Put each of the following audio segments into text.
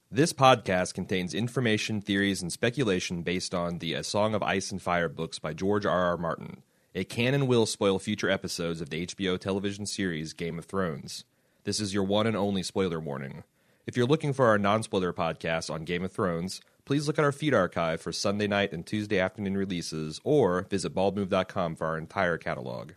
This podcast contains information, theories, and speculation based on the A Song of Ice and Fire books by George R.R. Martin. It can and will spoil future episodes of the HBO television series Game of Thrones. This is your one and only spoiler warning. If you're looking for our non-spoiler podcast on Game of Thrones, please look at our feed archive for Sunday night and Tuesday afternoon releases, or visit baldmove.com for our entire catalog.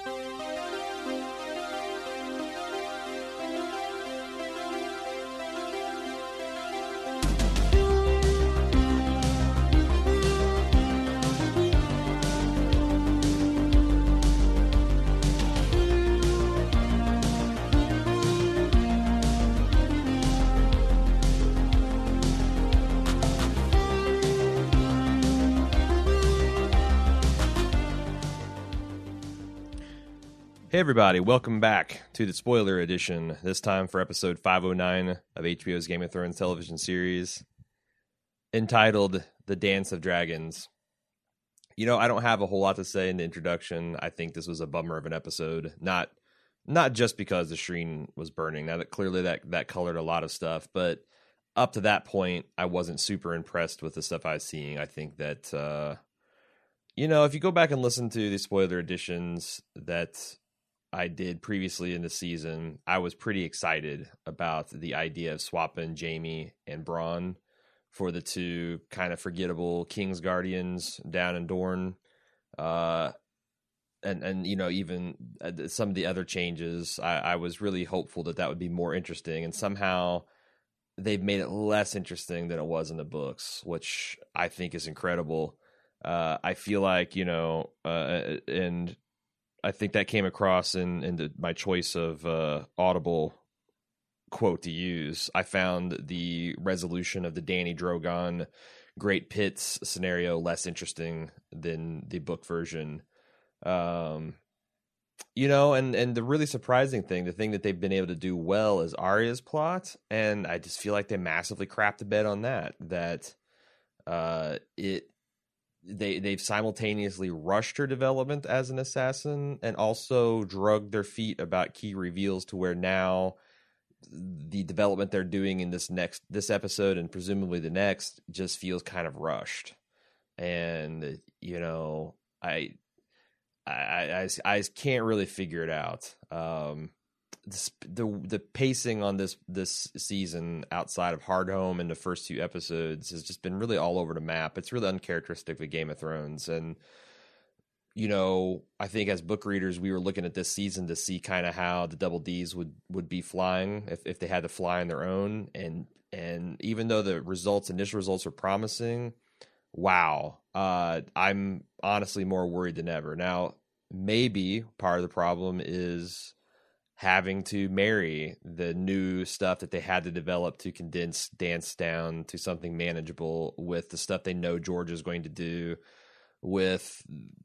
Hey everybody, welcome back to the spoiler edition, this time for episode 509 of HBO's Game of Thrones television series, entitled The Dance of Dragons. You know, I don't have a whole lot to say in the introduction. I think this was a bummer of an episode, not just because the Shireen was burning. Now, that clearly that colored a lot of stuff, but up to that point, I wasn't super impressed with the stuff I was seeing. I think that, if you go back and listen to the spoiler editions that I did previously in the season, I was pretty excited about the idea of swapping Jaime and Bronn for the two kind of forgettable King's Guardians down in Dorne. And even some of the other changes, I was really hopeful that would be more interesting. And somehow they've made it less interesting than it was in the books, which I think is incredible. I feel like, and I think that came across in my choice of Audible quote to use. I found the resolution of the Dany Drogon Great Pits scenario less interesting than the book version. And the really surprising thing, the thing that they've been able to do well is Arya's plot, and I just feel like they massively crapped the bed on that. They've simultaneously rushed her development as an assassin and also drugged their feet about key reveals to where now the development they're doing in this episode and presumably the next just feels kind of rushed. And I can't really figure it out. The pacing on this season outside of Hardhome and the first two episodes has just been really all over the map. It's really uncharacteristic of Game of Thrones. And, I think as book readers, we were looking at this season to see kind of how the Double Ds would be flying if they had to fly on their own. And even though the initial results are promising, wow, I'm honestly more worried than ever. Now, maybe part of the problem is having to marry the new stuff that they had to develop to dance down to something manageable with the stuff they know George is going to do with,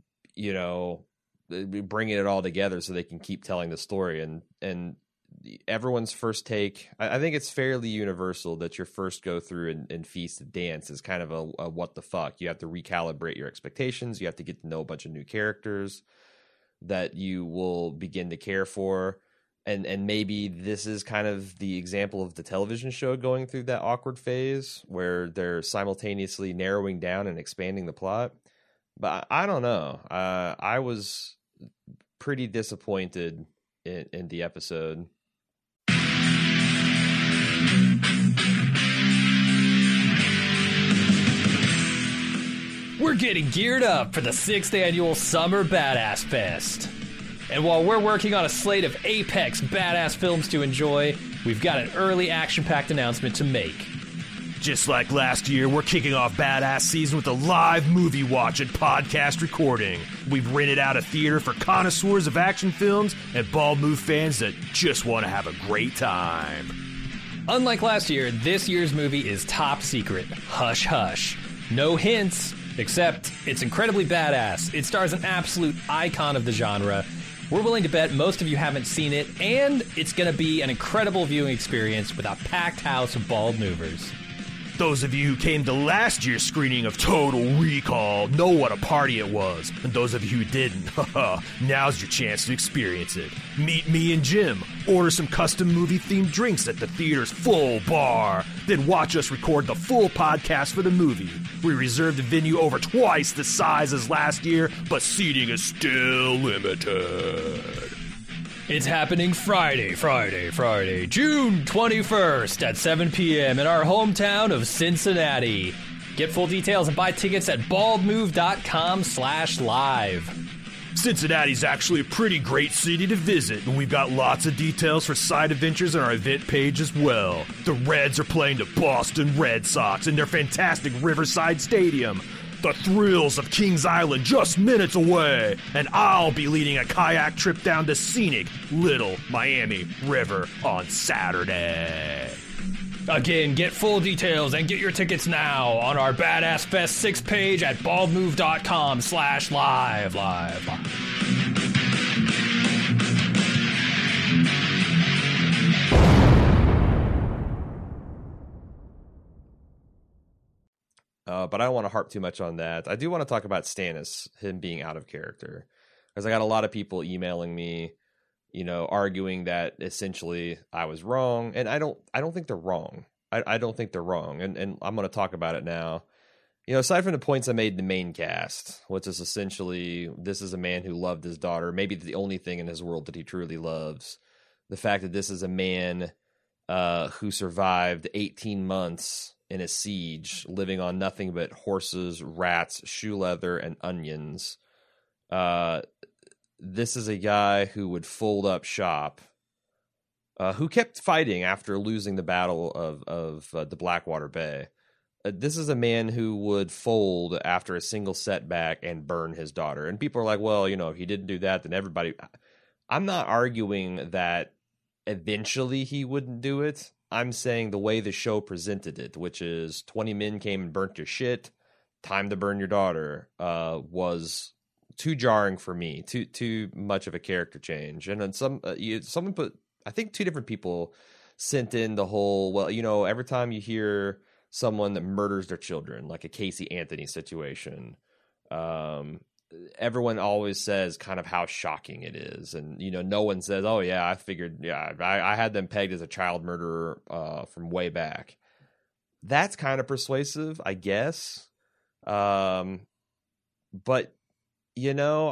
bringing it all together so they can keep telling the story. And everyone's first take, I think it's fairly universal that your first go through and Feast of Dance is kind of a what the fuck. You have to recalibrate your expectations. You have to get to know a bunch of new characters that you will begin to care for. And maybe this is kind of the example of the television show going through that awkward phase where they're simultaneously narrowing down and expanding the plot. But I don't know. I was pretty disappointed in the episode. We're getting geared up for the 6th annual Summer Badass Fest. And while we're working on a slate of apex badass films to enjoy, we've got an early action-packed announcement to make. Just like last year, we're kicking off Badass Season with a live movie watch and podcast recording. We've rented out a theater for connoisseurs of action films and Bald Move fans that just want to have a great time. Unlike last year, this year's movie is top secret. Hush hush. No hints, except it's incredibly badass. It stars an absolute icon of the genre. We're willing to bet most of you haven't seen it, and it's going to be an incredible viewing experience with a packed house of bald movers. Those of you who came to last year's screening of Total Recall know what a party it was. And those of you who didn't, now's your chance to experience it. Meet me and Jim, order some custom movie-themed drinks at the theater's full bar, then watch us record the full podcast for the movie. We reserved the venue over twice the size as last year, but seating is still limited. It's happening Friday, June 21st at 7 p.m. in our hometown of Cincinnati. Get full details and buy tickets at baldmove.com/live. Cincinnati's actually a pretty great city to visit, and we've got lots of details for side adventures on our event page as well. The Reds are playing the Boston Red Sox in their fantastic Riverside Stadium. The thrills of Kings Island just minutes away, and I'll be leading a kayak trip down to scenic Little Miami River on Saturday. Again, get full details and get your tickets now on our Badass Fest 6 page at baldmove.com/live. But I don't want to harp too much on that. I do want to talk about Stannis, him being out of character, because I got a lot of people emailing me, arguing that essentially I was wrong, and I don't think they're wrong. I don't think they're wrong, and I'm going to talk about it now. Aside from the points I made in the main cast, which is essentially this is a man who loved his daughter, maybe the only thing in his world that he truly loves. The fact that this is a man who survived 18 months in a siege, living on nothing but horses, rats, shoe leather, and onions. This is a guy who would fold up shop, who kept fighting after losing the battle of the Blackwater Bay. This is a man who would fold after a single setback and burn his daughter. And people are like, well, if he didn't do that, then everybody... I'm not arguing that eventually he wouldn't do it. I'm saying the way the show presented it, which is 20 men came and burnt your shit, time to burn your daughter, was too jarring for me, too much of a character change. And then someone put, I think 2 different people sent in the whole, well, every time you hear someone that murders their children, like a Casey Anthony situation, everyone always says kind of how shocking it is. And, no one says, oh, yeah, I figured, I had them pegged as a child murderer from way back. That's kind of persuasive, I guess. But, all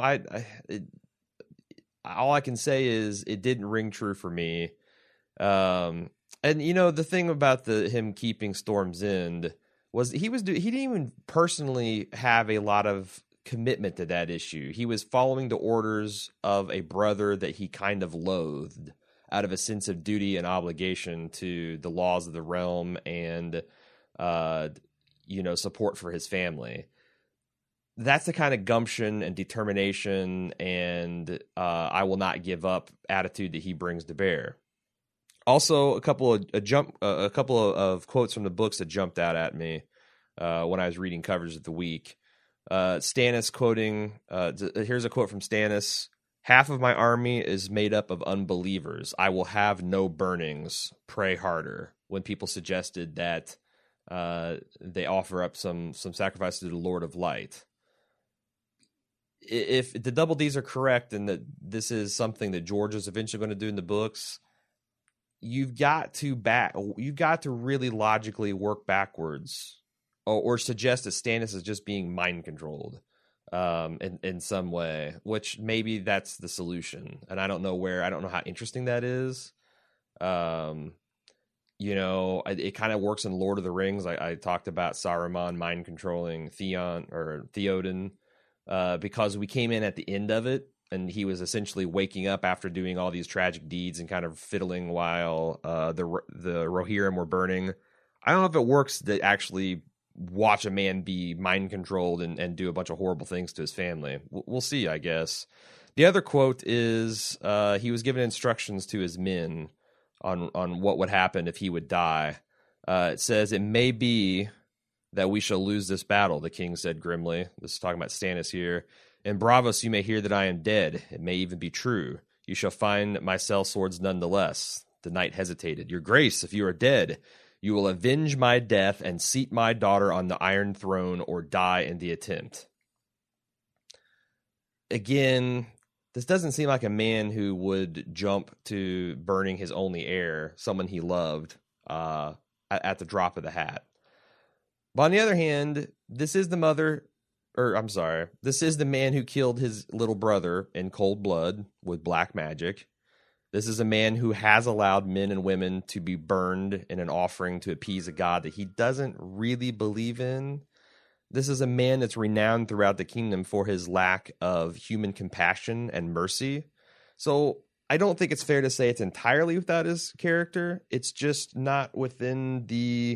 I can say is it didn't ring true for me. And, the thing about him keeping Storm's End was he didn't even personally have a lot of commitment to that issue. He was following the orders of a brother that he kind of loathed out of a sense of duty and obligation to the laws of the realm and support for his family. That's the kind of gumption and determination and I will not give up attitude that he brings to bear. Also, a couple of quotes from the books that jumped out at me when I was reading covers of the week. Stannis quoting, here's a quote from Stannis: "Half of my army is made up of unbelievers. I will have no burnings. Pray harder." When people suggested that they offer up some sacrifice to the Lord of Light. If the Double Ds are correct and that this is something that George is eventually going to do in the books, you've got to really logically work backwards. Or suggest that Stannis is just being mind controlled in some way, which maybe that's the solution. And I don't know how interesting that is. It kind of works in Lord of the Rings. I talked about Saruman mind controlling Theoden because we came in at the end of it and he was essentially waking up after doing all these tragic deeds and kind of fiddling while the Rohirrim were burning. I don't know if it works to actually watch a man be mind controlled and do a bunch of horrible things to his family. We'll see, I guess. The other quote is he was given instructions to his men on what would happen if he would die. It says, "It may be that we shall lose this battle," the king said grimly. This is talking about Stannis here. "In Braavos you may hear that I am dead. It may even be true. You shall find my sellswords nonetheless." The knight hesitated. "Your grace, if you are dead, You will avenge my death and seat my daughter on the Iron Throne or die in the attempt. Again, this doesn't seem like a man who would jump to burning his only heir, someone he loved, at the drop of the hat. But on the other hand, this is the man who killed his little brother in cold blood with black magic. This is a man who has allowed men and women to be burned in an offering to appease a god that he doesn't really believe in. This is a man that's renowned throughout the kingdom for his lack of human compassion and mercy. So I don't think it's fair to say it's entirely without his character. It's just not within the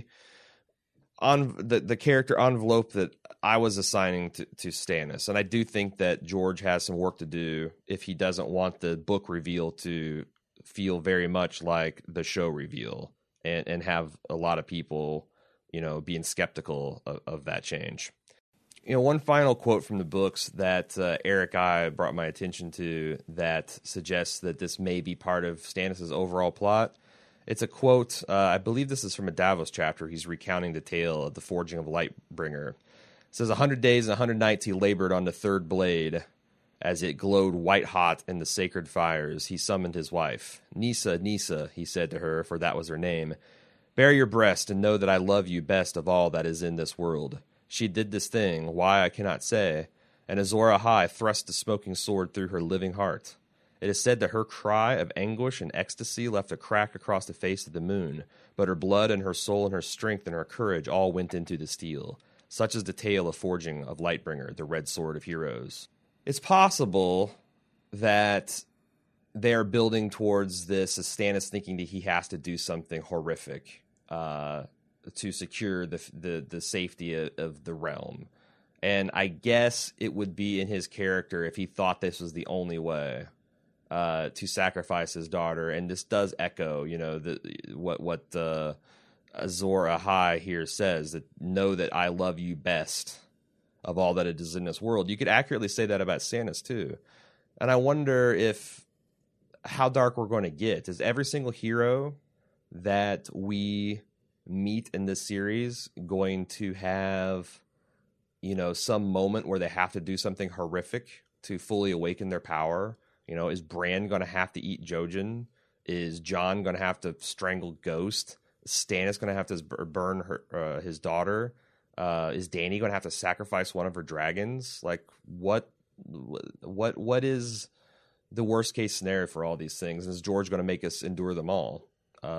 character envelope that I was assigning to Stannis. And I do think that George has some work to do if he doesn't want the book reveal to feel very much like the show reveal and have a lot of people, being skeptical of that change. One final quote from the books that Eric I brought my attention to that suggests that this may be part of Stannis' overall plot. It's a quote, I believe this is from a Davos chapter. He's recounting the tale of the forging of Lightbringer. It says, 100 days and 100 nights he labored on the third blade. As it glowed white-hot in the sacred fires, he summoned his wife. Nisa, Nisa, he said to her, for that was her name. Bare your breast and know that I love you best of all that is in this world. She did this thing, why I cannot say, and Azor Ahai thrust the smoking sword through her living heart. It is said that her cry of anguish and ecstasy left a crack across the face of the moon, but her blood and her soul and her strength and her courage all went into the steel. Such is the tale of forging of Lightbringer, the red sword of heroes. It's possible that they're building towards this as Stannis thinking that he has to do something horrific to secure the safety of the realm. And I guess it would be in his character if he thought this was the only way to sacrifice his daughter. And this does echo, what Azor Ahai here says, that know that I love you best of all that it is in this world. You could accurately say that about Stannis too. And I wonder how dark we're going to get. Is every single hero that we meet in this series going to have, some moment where they have to do something horrific to fully awaken their power? Is Bran going to have to eat Jojen? Is Jon going to have to strangle Ghost? Is Stannis going to have to burn his daughter? Is Dany going to have to sacrifice one of her dragons? Like, what is the worst case scenario for all these things? And is George going to make us endure them all?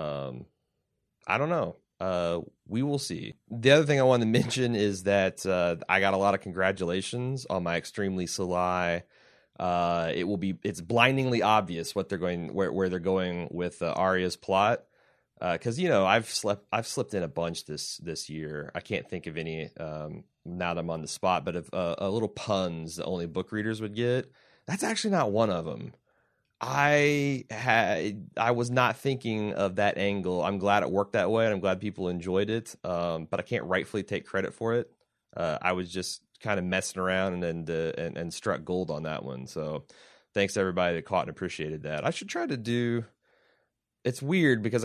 I don't know. We will see. The other thing I wanted to mention is that I got a lot of congratulations on my extremely Salai. It's blindingly obvious what they're going, where they're going with Arya's plot. Because I've slipped in a bunch this year. I can't think of any now that I'm on the spot, but if a little puns that only book readers would get. That's actually not one of them. I was not thinking of that angle. I'm glad it worked that way, and I'm glad people enjoyed it. But I can't rightfully take credit for it. I was just kind of messing around and struck gold on that one. So thanks to everybody that caught and appreciated that. I should try to do. It's weird because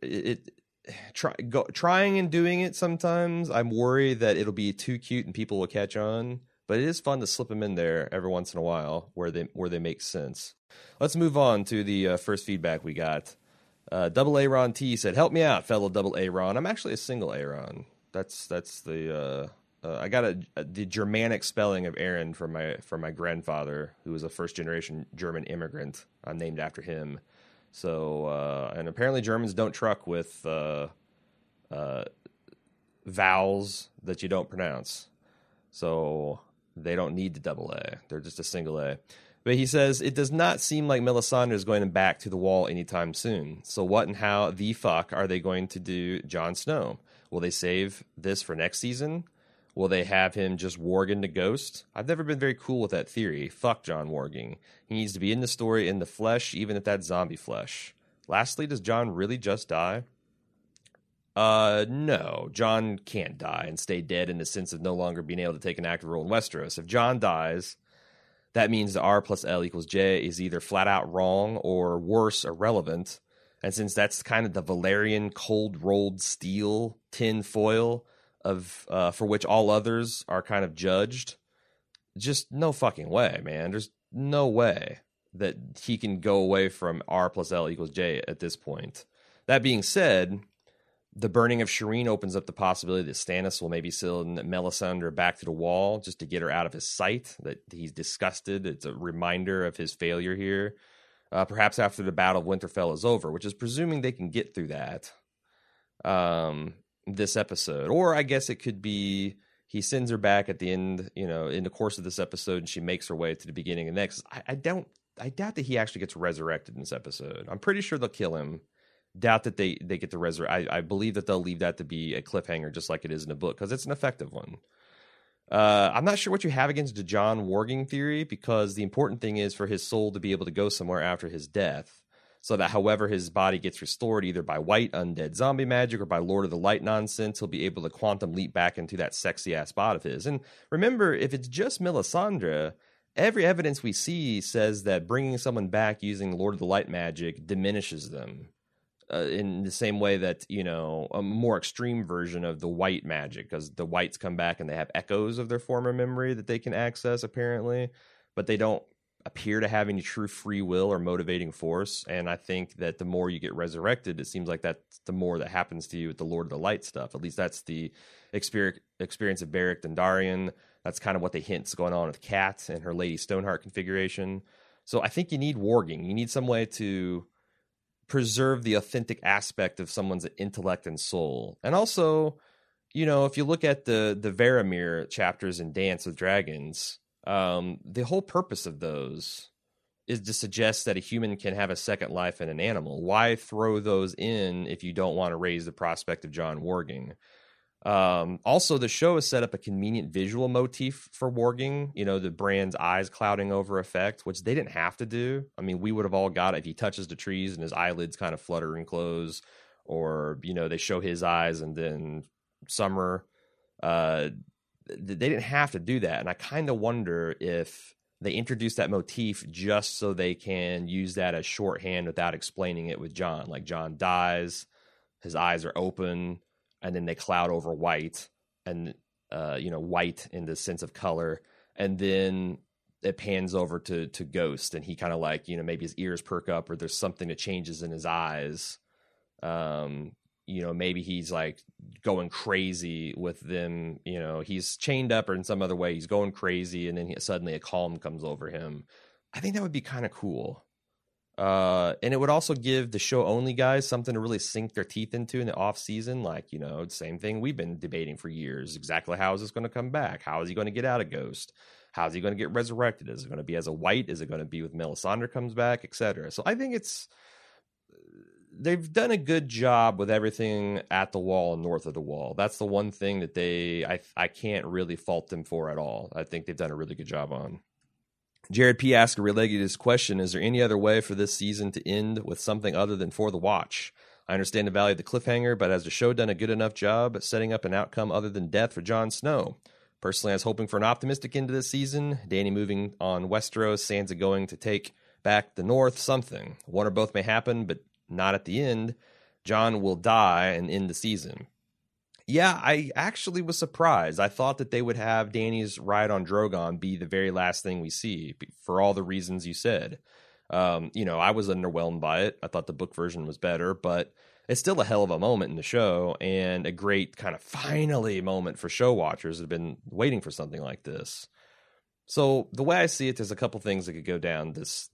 trying and doing it sometimes, I'm worried that it'll be too cute and people will catch on. But it is fun to slip them in there every once in a while where they make sense. Let's move on to the first feedback we got. Double Aaron T said, "Help me out, fellow Double Aaron. I'm actually a single Aaron. That's the I got the Germanic spelling of Aaron from my grandfather, who was a first generation German immigrant. I'm named after him." So, and apparently Germans don't truck with vowels that you don't pronounce. So they don't need the double A. They're just a single A. But he says, it does not seem like Melisandre is going back to the Wall anytime soon. So what and how the fuck are they going to do Jon Snow? Will they save this for next season? Will they have him just warg into Ghost? I've never been very cool with that theory. Fuck Jon warging. He needs to be in the story in the flesh, even if that's zombie flesh. Lastly, does Jon really just die? No. Jon can't die and stay dead in the sense of no longer being able to take an active role in Westeros. If Jon dies, that means the R plus L equals J is either flat out wrong or worse, irrelevant. And since that's kind of the Valerian cold rolled steel tin foil of for which all others are kind of judged, just no fucking way, man. There's no way that he can go away from R plus L equals J at this point. That being said, the burning of Shireen opens up the possibility that Stannis will maybe send Melisandre back to the wall just to get her out of his sight, that he's disgusted. It's a reminder of his failure here. Perhaps after the Battle of Winterfell is over, which is presuming they can get through that this episode. Or I guess it could be he sends her back at the end, in the course of this episode, and she makes her way to the beginning of the next. I doubt that he actually gets resurrected in this episode. I'm pretty sure they'll kill him. Doubt that they get to resurrect. I believe that they'll leave that to be a cliffhanger, just like it is in the book, because it's an effective one. I'm not sure what you have against the Jon warging theory, because the important thing is for his soul to be able to go somewhere after his death, so that however his body gets restored, either by white undead zombie magic or by Lord of the Light nonsense, he'll be able to quantum leap back into that sexy ass spot of his. And remember, if it's just Melisandre, every evidence we see says that bringing someone back using Lord of the Light magic diminishes them. In the same way that, a more extreme version of the white magic, because the whites come back and they have echoes of their former memory that they can access, apparently, but they don't appear to have any true free will or motivating force. And I think that the more you get resurrected, it seems like that's the more that happens to you with the Lord of the Light stuff. At least that's the experience of Beric Dondarrion. That's kind of what they hint's going on with Kat and her Lady Stoneheart configuration. So I think you need warging. You need some way to preserve the authentic aspect of someone's intellect and soul. And also, if you look at the Varamir chapters in Dance with Dragons, the whole purpose of those is to suggest that a human can have a second life in an animal. Why throw those in if you don't want to raise the prospect of Jon warging? Also, the show has set up a convenient visual motif for warging, the Bran's eyes clouding over effect, which they didn't have to do. I mean, we would have all got it if he touches the trees and his eyelids kind of flutter and close, or, they show his eyes and then Summer. They didn't have to do that. And I kind of wonder if they introduced that motif just so they can use that as shorthand without explaining it with Jon. Like Jon dies, his eyes are open, and then they cloud over white, and white in the sense of color, and then it pans over to Ghost, and he kind of like, maybe his ears perk up, or there's something that changes in his eyes. Maybe he's like going crazy with them. He's chained up, or in some other way he's going crazy, and then suddenly a calm comes over him. I think that would be kind of cool. And it would also give the show only guys something to really sink their teeth into in the off season. Like, same thing we've been debating for years. Exactly how is this going to come back? How is he going to get out of Ghost? How is he going to get resurrected? Is it going to be as a white? Is it going to be with Melisandre comes back, etc.? So I think they've done a good job with everything at the wall and north of the wall. That's the one thing that I can't really fault them for at all. I think they've done a really good job on. Jared P. asked a related question: is there any other way for this season to end with something other than For the Watch? I understand the value of the cliffhanger, but has the show done a good enough job at setting up an outcome other than death for Jon Snow? Personally, I was hoping for an optimistic end to this season. Dany moving on Westeros, Sansa going to take back the North, something. One or both may happen, but not at the end. Jon will die and end the season. Yeah, I actually was surprised. I thought that they would have Dany's ride on Drogon be the very last thing we see, for all the reasons you said. I was underwhelmed by it. I thought the book version was better, but it's still a hell of a moment in the show, and a great kind of finally moment for show watchers that have been waiting for something like this. So the way I see it, there's a couple things that could go down this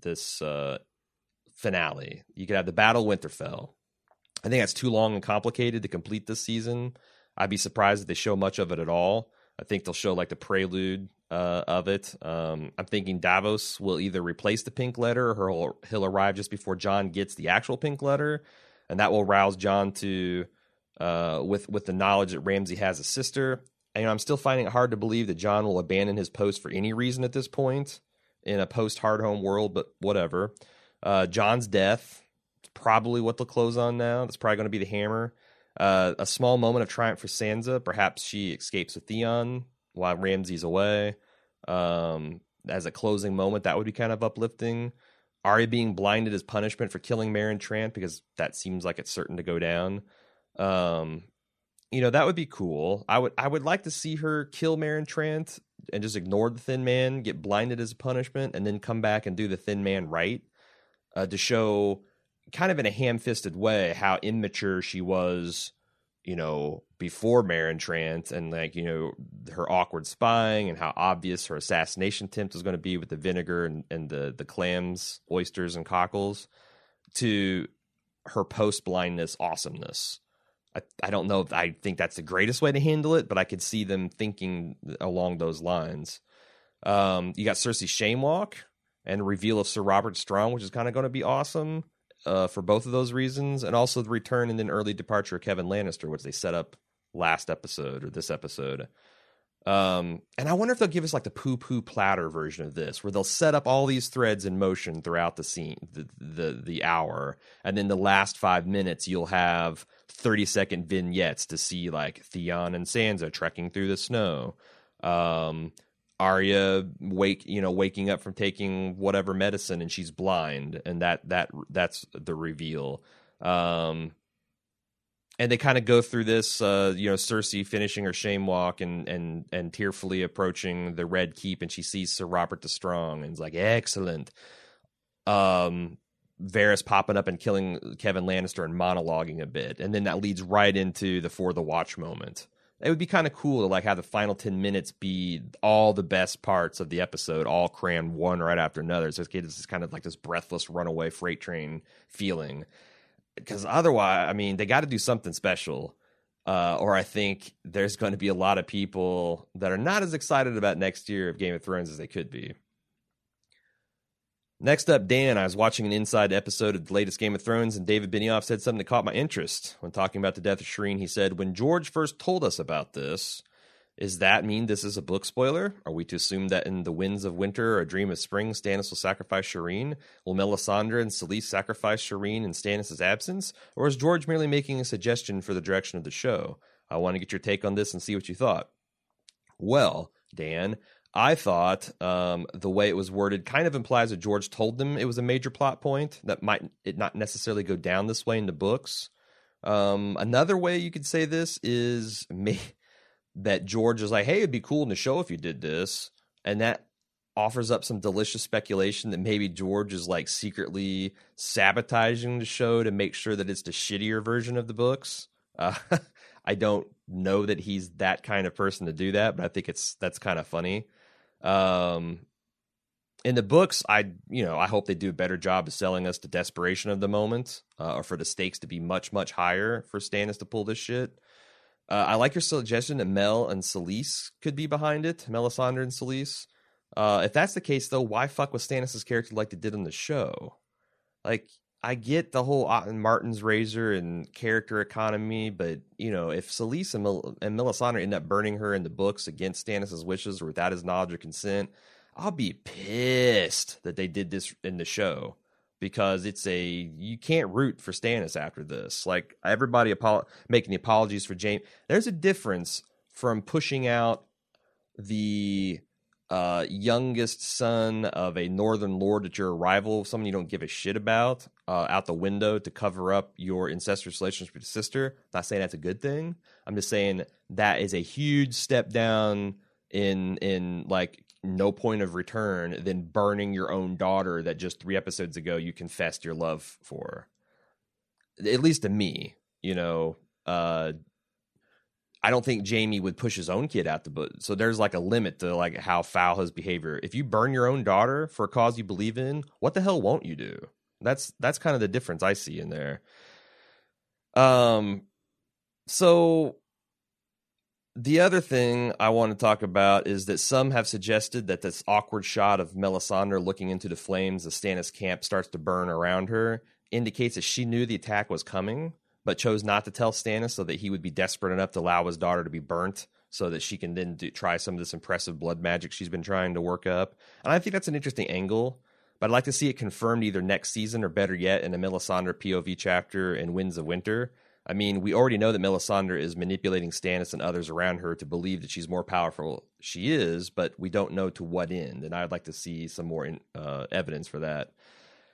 finale. You could have the Battle of Winterfell. I think that's too long and complicated to complete this season. I'd be surprised if they show much of it at all. I think they'll show like the prelude of it. I'm thinking Davos will either replace the pink letter, or he'll arrive just before Jon gets the actual pink letter, and that will rouse Jon to with the knowledge that Ramsay has a sister. And I'm still finding it hard to believe that Jon will abandon his post for any reason at this point in a post-Hardhome world, but whatever. Jon's death is probably what they'll close on now. That's probably going to be the hammer. A small moment of triumph for Sansa. Perhaps she escapes with Theon while Ramsay's away. As a closing moment, that would be kind of uplifting. Arya being blinded as punishment for killing Meryn Trant, because that seems like it's certain to go down. That would be cool. I would like to see her kill Meryn Trant and just ignore the Thin Man, get blinded as a punishment, and then come back and do the Thin Man right, to show kind of in a ham-fisted way how immature she was, before Meryn Trant, and her awkward spying, and how obvious her assassination attempt was going to be with the vinegar and the clams, oysters, and cockles, to her post-blindness awesomeness. I don't know if I think that's the greatest way to handle it, but I could see them thinking along those lines. You got Cersei Shamewalk and a reveal of Sir Robert Strong, which is kind of going to be awesome for both of those reasons, and also the return and then early departure of Kevin Lannister, which they set up last episode or this episode. And I wonder if they'll give us like the poo-poo platter version of this, where they'll set up all these threads in motion throughout the scene, the hour, and then the last 5 minutes you'll have 30-second vignettes to see like Theon and Sansa trekking through the snow, Arya waking up from taking whatever medicine and she's blind, and that's the reveal. And they kind of go through this, Cersei finishing her shame walk and tearfully approaching the Red Keep, and she sees Sir Robert the Strong and is like, excellent. Varys popping up and killing Kevin Lannister and monologuing a bit, and then that leads right into the For the Watch moment. It would be kind of cool to like have the final 10 minutes be all the best parts of the episode, all crammed one right after another. So it's kind of like this breathless runaway freight train feeling. Because otherwise, I mean, they got to do something special. Or I think there's going to be a lot of people that are not as excited about next year of Game of Thrones as they could be. Next up, Dan, I was watching an inside episode of the latest Game of Thrones, and David Benioff said something that caught my interest. When talking about the death of Shireen, he said, when George first told us about this, does that mean this is a book spoiler? Are we to assume that in The Winds of Winter or A Dream of Spring, Stannis will sacrifice Shireen? Will Melisandre and Selyse sacrifice Shireen in Stannis' absence? Or is George merely making a suggestion for the direction of the show? I want to get your take on this and see what you thought. Well, Dan, I thought the way it was worded kind of implies that George told them it was a major plot point that might it not necessarily go down this way in the books. Another way you could say this is that George is like, hey, it'd be cool in the show if you did this. And that offers up some delicious speculation that maybe George is like secretly sabotaging the show to make sure that it's the shittier version of the books. I don't know that he's that kind of person to do that, but I think that's kind of funny. In the books, I hope they do a better job of selling us the desperation of the moment, or for the stakes to be much, much higher for Stannis to pull this shit. I like your suggestion that Mel and Selyse could be behind it, Melisandre and Selyse. If that's the case, though, why fuck with Stannis' character like they did on the show? Like, I get the whole Martin's razor and character economy, but, if Selyse and Melisandre end up burning her in the books against Stannis' wishes or without his knowledge or consent, I'll be pissed that they did this in the show, because you can't root for Stannis after this. Like, everybody making the apologies for Jaime. There's a difference from pushing out the youngest son of a northern lord that you're a rival, someone you don't give a shit about, out the window to cover up your incestuous relationship with your sister. I'm not saying that's a good thing. I'm just saying that is a huge step down in like no point of return than burning your own daughter that just 3 episodes ago you confessed your love for. At least to me, I don't think Jaime would push his own kid out the book. So there's like a limit to like how foul his behavior. If you burn your own daughter for a cause you believe in, what the hell won't you do? That's kind of the difference I see in there. So the other thing I want to talk about is that some have suggested that this awkward shot of Melisandre looking into the flames as Stannis' camp starts to burn around her indicates that she knew the attack was coming, but chose not to tell Stannis so that he would be desperate enough to allow his daughter to be burnt so that she can then try some of this impressive blood magic she's been trying to work up. And I think that's an interesting angle, but I'd like to see it confirmed either next season or better yet in a Melisandre POV chapter in Winds of Winter. I mean, we already know that Melisandre is manipulating Stannis and others around her to believe that she's more powerful. She is, but we don't know to what end, and I'd like to see some more evidence for that.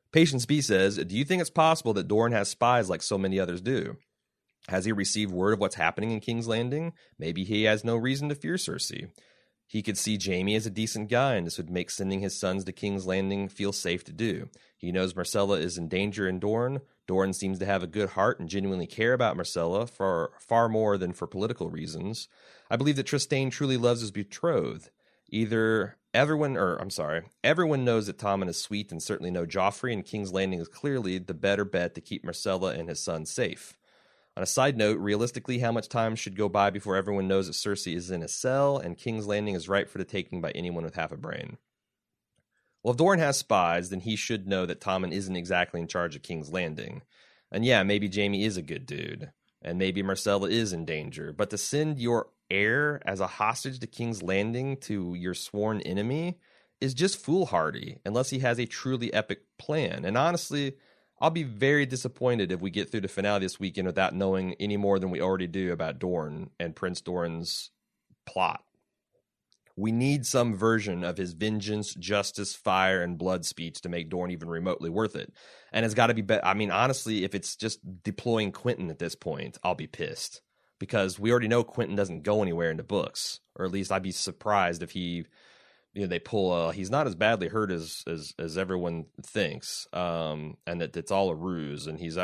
Patience B says, do you think it's possible that Doran has spies like so many others do? Has he received word of what's happening in King's Landing? Maybe he has no reason to fear Cersei. He could see Jaime as a decent guy, and this would make sending his sons to King's Landing feel safe to do. He knows Myrcella is in danger in Dorne. Doran seems to have a good heart and genuinely care about Myrcella for far more than for political reasons. I believe that Trystane truly loves his betrothed. Everyone knows that Tommen is sweet and certainly know Joffrey, and King's Landing is clearly the better bet to keep Myrcella and his son safe. On a side note, realistically, how much time should go by before everyone knows that Cersei is in a cell and King's Landing is ripe for the taking by anyone with half a brain? Well, if Doran has spies, then he should know that Tommen isn't exactly in charge of King's Landing. And yeah, maybe Jaime is a good dude, and maybe Myrcella is in danger, but to send your heir as a hostage to King's Landing to your sworn enemy is just foolhardy, unless he has a truly epic plan. And honestly, I'll be very disappointed if we get through the finale this weekend without knowing any more than we already do about Dorne and Prince Doran's plot. We need some version of his vengeance, justice, fire, and blood speech to make Dorne even remotely worth it. And it's got to be I mean, honestly, if it's just deploying Quentyn at this point, I'll be pissed. Because we already know Quentyn doesn't go anywhere in the books. Or at least I'd be surprised if they pull he's not as badly hurt as everyone thinks, and that it's all a ruse, and he's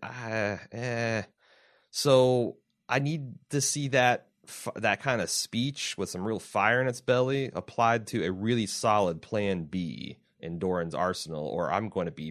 so I need to see that kind of speech with some real fire in its belly applied to a really solid plan B in Doran's arsenal, or I'm going to be,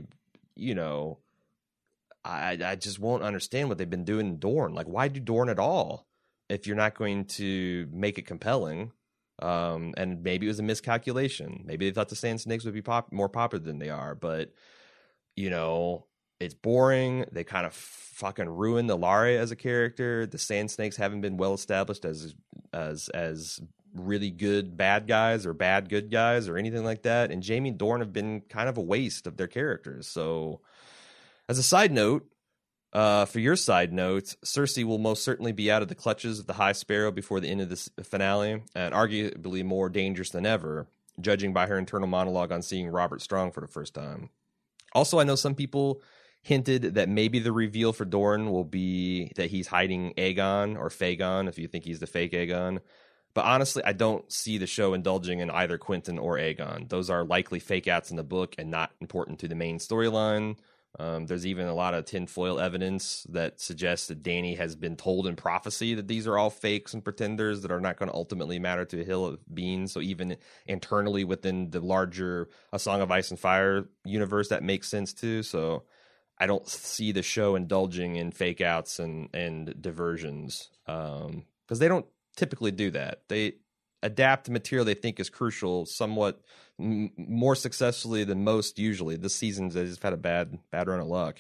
I just won't understand what they've been doing in Dorne. Like, why do Dorne at all if you're not going to make it compelling? And maybe it was a miscalculation. Maybe they thought the Sand Snakes would be more popular than they are, but it's boring. They kind of fucking ruined Ilaria as a character. The Sand Snakes haven't been well established as really good bad guys or bad good guys or anything like that. And Jaime and Dorne have been kind of a waste of their characters. So, as a side note, for your side note, Cersei will most certainly be out of the clutches of the High Sparrow before the end of this finale, and arguably more dangerous than ever, judging by her internal monologue on seeing Robert Strong for the first time. Also, I know some people hinted that maybe the reveal for Dorne will be that he's hiding Aegon, or Fagon, if you think he's the fake Aegon. But honestly, I don't see the show indulging in either Quentyn or Aegon. Those are likely fake outs in the book and not important to the main storyline. There's even a lot of tinfoil evidence that suggests that Dany has been told in prophecy that these are all fakes and pretenders that are not going to ultimately matter to a hill of beans. So even internally within the larger A Song of Ice and Fire universe, that makes sense too. So I don't see the show indulging in fake outs and diversions, because they don't typically do that. They adapt material they think is crucial somewhat more successfully than most usually. This season they just had a bad run of luck.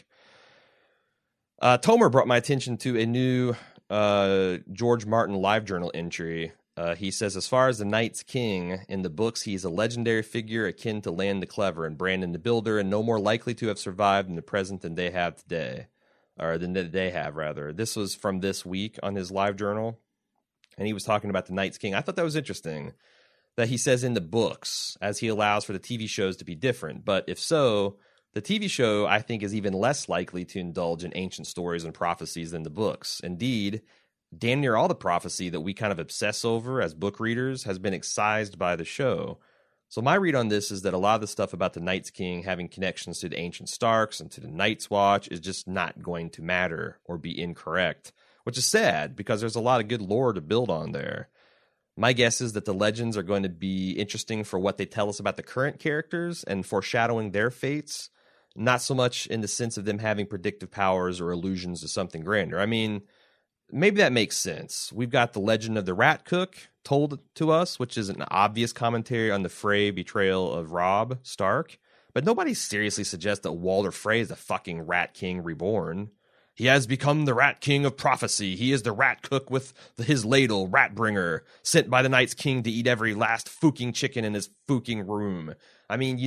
Tomer brought my attention to a new George Martin live journal entry. He says, as far as the Night's King in the books, he's a legendary figure akin to Land the Clever and Brandon the Builder, and no more likely to have survived in the present than they have today, or than they have rather. This was from this week on his live journal, and he was talking about the Night's King. I thought that was interesting that he says in the books, as he allows for the TV shows to be different. But if so, the TV show, I think, is even less likely to indulge in ancient stories and prophecies than the books. Indeed, damn near all the prophecy that we kind of obsess over as book readers has been excised by the show. So my read on this is that a lot of the stuff about the Night's King having connections to the ancient Starks and to the Night's Watch is just not going to matter or be incorrect, which is sad because there's a lot of good lore to build on there. My guess is that the legends are going to be interesting for what they tell us about the current characters and foreshadowing their fates, not so much in the sense of them having predictive powers or allusions to something grander. I mean, maybe that makes sense. We've got the legend of the Rat Cook told to us, which is an obvious commentary on the Frey betrayal of Robb Stark, but nobody seriously suggests that Walder Frey is the fucking Rat King reborn. He has become the Rat King of prophecy. He is the Rat Cook with his ladle, Ratbringer, sent by the Night's King to eat every last fooking chicken in his fooking room. I mean,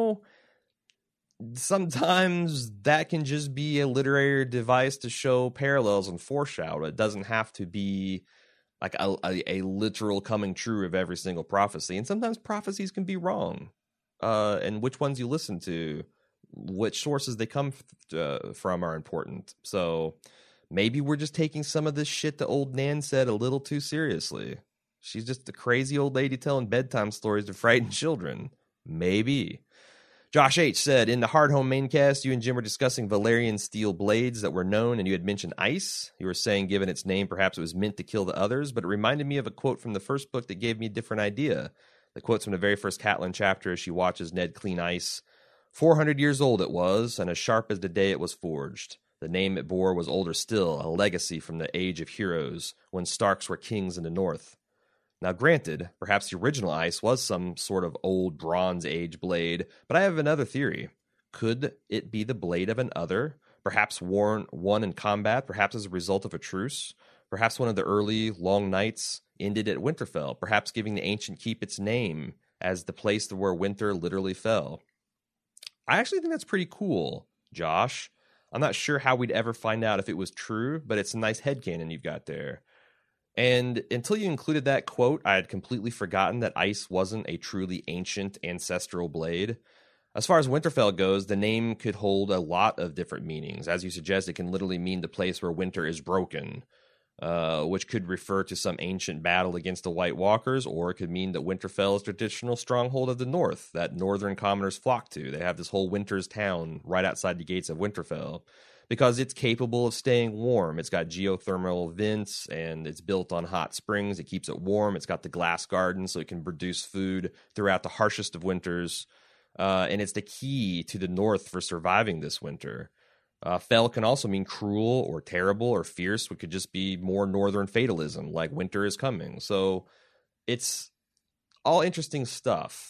sometimes that can just be a literary device to show parallels and foreshadow. It doesn't have to be like a literal coming true of every single prophecy. And sometimes prophecies can be wrong. And which ones you listen to which sources they come from are important. So maybe we're just taking some of this shit that old Nan said a little too seriously. She's just a crazy old lady telling bedtime stories to frighten children. Maybe. Josh H. said, in the Hard Home maincast, you and Jim were discussing Valerian steel blades that were known, and you had mentioned ice. You were saying, given its name, perhaps it was meant to kill the others, but it reminded me of a quote from the first book that gave me a different idea. The quote's from the very first Catelyn chapter as she watches Ned clean ice. 400 years old it was, and as sharp as the day it was forged. The name it bore was older still, a legacy from the age of heroes, when Starks were kings in the north. Now, granted, perhaps the original ice was some sort of old Bronze Age blade, but I have another theory. Could it be the blade of an other, perhaps won in combat, perhaps as a result of a truce? Perhaps one of the early long nights ended at Winterfell, perhaps giving the ancient keep its name as the place where winter literally fell. I actually think that's pretty cool, Josh. I'm not sure how we'd ever find out if it was true, but it's a nice headcanon you've got there. And until you included that quote, I had completely forgotten that ice wasn't a truly ancient ancestral blade. As far as Winterfell goes, the name could hold a lot of different meanings. As you suggest, it can literally mean the place where winter is broken, which could refer to some ancient battle against the White Walkers, or it could mean that Winterfell is a traditional stronghold of the North that northern commoners flock to. They have this whole winter's town right outside the gates of Winterfell, because it's capable of staying warm. It's got geothermal vents, and it's built on hot springs. It keeps it warm. It's got the glass garden, so it can produce food throughout the harshest of winters. And it's the key to the North for surviving this winter. Fell can also mean cruel or terrible or fierce, which could just be more northern fatalism, like winter is coming. So it's all interesting stuff.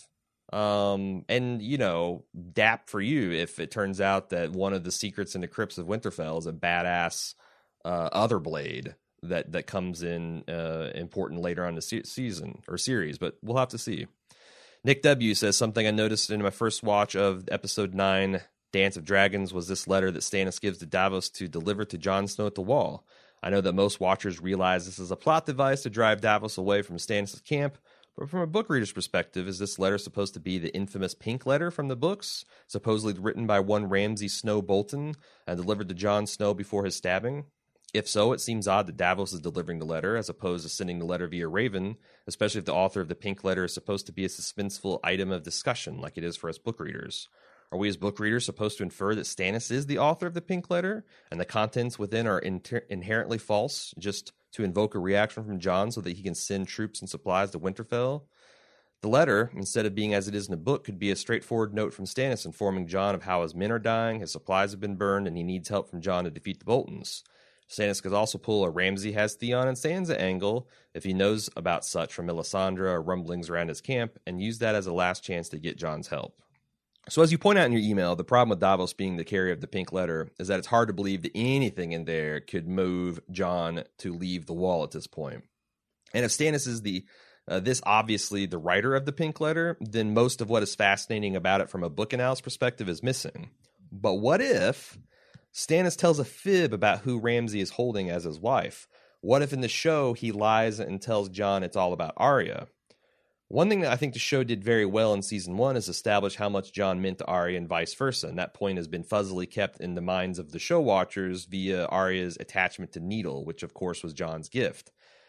And, you know, dap for you if it turns out that one of the secrets in the crypts of Winterfell is a badass other blade that comes in important later on in the season or series, but we'll have to see. Nick W. says, something I noticed in my first watch of episode 9, Dance of Dragons, was this letter that Stannis gives to Davos to deliver to Jon Snow at the Wall. I know that most watchers realize this is a plot device to drive Davos away from Stannis' camp, but from a book reader's perspective, is this letter supposed to be the infamous pink letter from the books, supposedly written by one Ramsay Snow Bolton and delivered to Jon Snow before his stabbing? If so, it seems odd that Davos is delivering the letter as opposed to sending the letter via Raven, especially if the author of the pink letter is supposed to be a suspenseful item of discussion like it is for us book readers. Are we as book readers supposed to infer that Stannis is the author of the pink letter and the contents within are inherently false, just to invoke a reaction from Jon so that he can send troops and supplies to Winterfell? The letter, instead of being as it is in the book, could be a straightforward note from Stannis informing Jon of how his men are dying, his supplies have been burned, and he needs help from Jon to defeat the Boltons. Stannis could also pull a Ramsay has Theon and Sansa angle if he knows about such from Melisandre or rumblings around his camp, and use that as a last chance to get Jon's help. So as you point out in your email, the problem with Davos being the carrier of the pink letter is that it's hard to believe that anything in there could move Jon to leave the Wall at this point. And if Stannis is this obviously the writer of the pink letter, then most of what is fascinating about it from a book analysis perspective is missing. But what if Stannis tells a fib about who Ramsay is holding as his wife? What if in the show he lies and tells Jon it's all about Arya? One thing that I think the show did very well in season 1 is establish how much Jon meant to Arya and vice versa, and that point has been fuzzily kept in the minds of the show watchers via Arya's attachment to Needle, which of course was Jon's gift.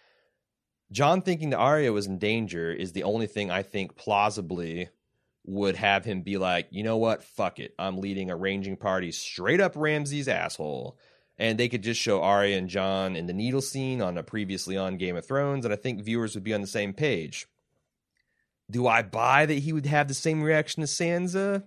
Jon thinking that Arya was in danger is the only thing I think plausibly would have him be like, you know what, fuck it, I'm leading a ranging party straight up Ramsay's asshole. And they could just show Arya and Jon in the Needle scene on a previously on Game of Thrones, and I think viewers would be on the same page. Do I buy that he would have the same reaction to Sansa?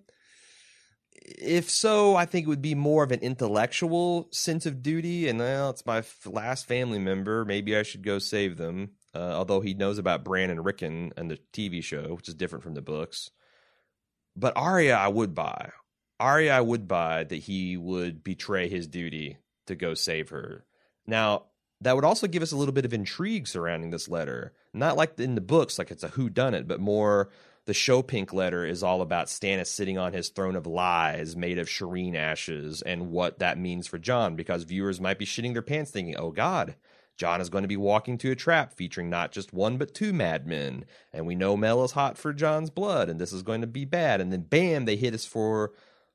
If so, I think it would be more of an intellectual sense of duty, and well, it's my last family member, maybe I should go save them. Although he knows about Bran and Rickon and the TV show, which is different from the books. But Arya, I would buy. Arya, I would buy that he would betray his duty to go save her. Now, that would also give us a little bit of intrigue surrounding this letter. Not like in the books, like it's a whodunit, but more the show pink letter is all about Stannis sitting on his throne of lies made of Shireen ashes and what that means for Jon, because viewers might be shitting their pants thinking, oh God, Jon is going to be walking to a trap featuring not just one but two madmen, and we know Mel is hot for Jon's blood, and this is going to be bad. And then bam, they hit us for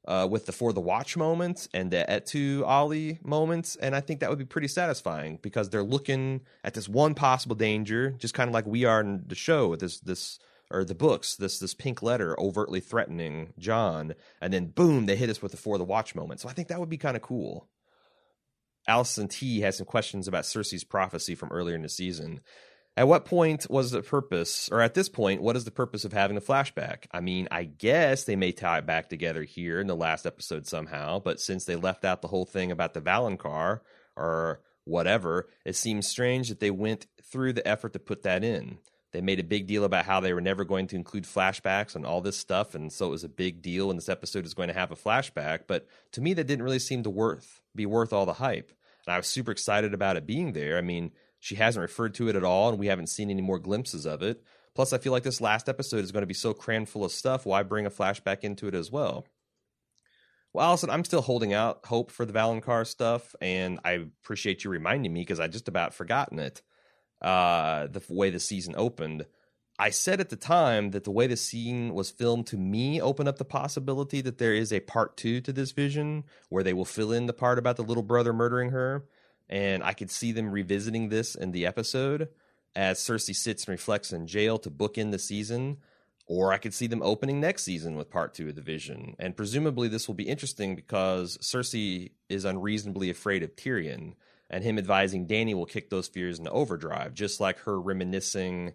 with the For the Watch moments and the Etu Ollie moments, and I think that would be pretty satisfying because they're looking at this one possible danger, just kind of like we are in the show with this or the books, this pink letter overtly threatening Jon, and then boom, they hit us with the For the Watch moment. So I think that would be kind of cool. Allison T has some questions about Cersei's prophecy from earlier in the season. At what point was the purpose, or at this point, what is the purpose of having a flashback? I mean, I guess they may tie it back together here in the last episode somehow, but since they left out the whole thing about the Valonqar or whatever, it seems strange that they went through the effort to put that in. They made a big deal about how they were never going to include flashbacks and all this stuff, and so it was a big deal, and this episode is going to have a flashback, but to me that didn't really seem to be worth all the hype. And I was super excited about it being there. I mean, she hasn't referred to it at all, and we haven't seen any more glimpses of it. Plus, I feel like this last episode is going to be so crammed full of stuff, why bring a flashback into it as well? Well, Allison, I'm still holding out hope for the Valonqar stuff, and I appreciate you reminding me because I just about forgotten it, the way the season opened. I said at the time that the way the scene was filmed to me opened up the possibility that there is a part 2 to this vision where they will fill in the part about the little brother murdering her. And I could see them revisiting this in the episode as Cersei sits and reflects in jail to bookend the season. Or I could see them opening next season with part 2 of the vision. And presumably this will be interesting because Cersei is unreasonably afraid of Tyrion. And him advising Dany will kick those fears into overdrive. Just like her reminiscing